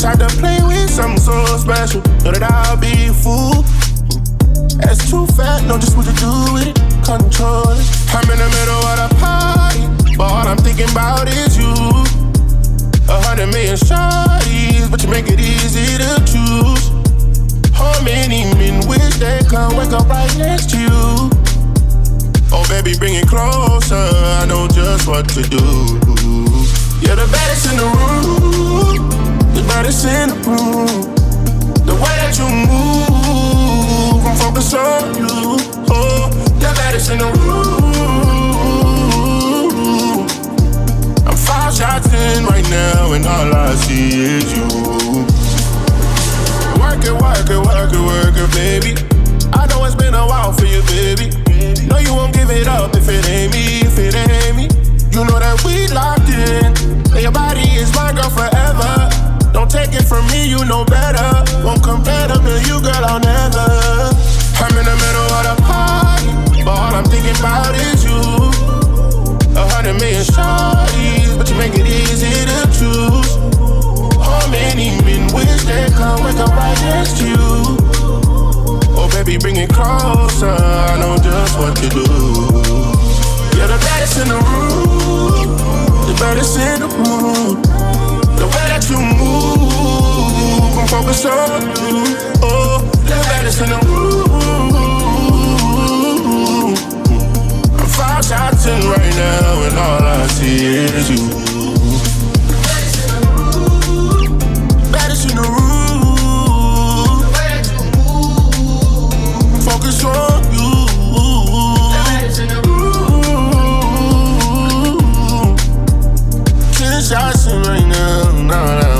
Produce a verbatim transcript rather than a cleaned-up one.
tried to play with something so special. Know that I'll be a fool. That's too fat, know just what to do with it. Control it. I'm in the middle of the party, but all I'm thinking about is you. A hundred million shawties, but you make it easy to choose. How many men wish they could wake up right next to you? Oh baby, bring it closer, I know just what to do. You're the baddest in the room, the baddest in the room. The way that you move, I'm focused on you. Oh, the baddest in the room. I'm five shots in right now and all I see is you. Work it, work it, work it, work it, baby. I know it's been a while for you, baby. No, you won't give it up if it ain't me, if it ain't me. You know that we locked in, and your body is my girl forever. Don't take it from me, you know better. Won't compare to you, girl, I'll never. I'm in the middle of the party, but all I'm thinking about is you. A hundred million shawties, but you make it easy to choose. How many men wish they could wake up right next to you? Oh baby, bring it closer, I know just what to do. You're the baddest in the room, the baddest in the room. The way that you move, I'm focused on you. Oh, the baddest in the room. I'm five shots in right now and all I see is you. Baddest in the room. Focus on you. Ten shots in right now, nah, nah.